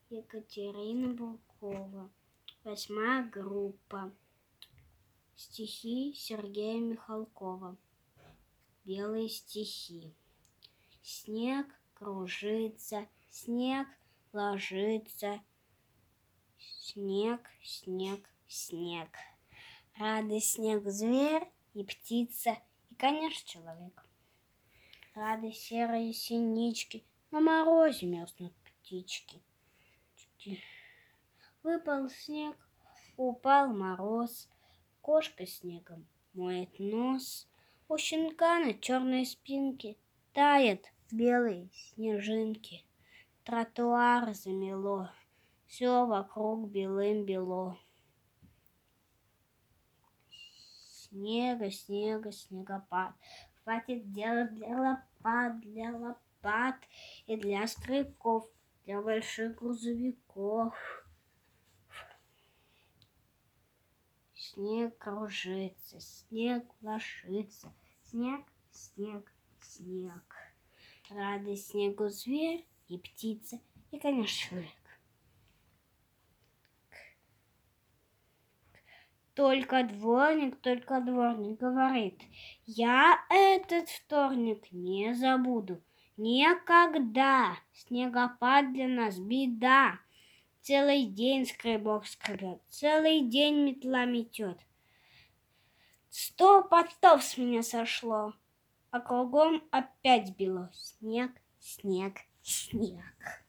Екатерина Буркова. 8-я группа. Стихи Сергея Михалкова. Белые стихи. Снег кружится, снег ложится, снег, снег, снег. Рады снег зверь и птица, и, конечно, человек. Рады серые синички, на морозе мерзнут птички. Выпал снег, упал мороз, кошка снегом моет нос. У щенка на черной спинке тают белые снежинки. Тротуар замело, все вокруг белым-бело. Снега, снега, снегопад. Хватит делать для лопат и для скребков, для больших грузовиков. Снег кружится, снег ложится, снег, снег, снег. Рады снегу зверь и птица, и, конечно, человек. Только дворник говорит: я этот вторник не забуду никогда. Снегопад для нас беда. Целый день скребок скребет, целый день метла метет. 100 потов с меня сошло, а кругом опять бело. Снег, снег, снег.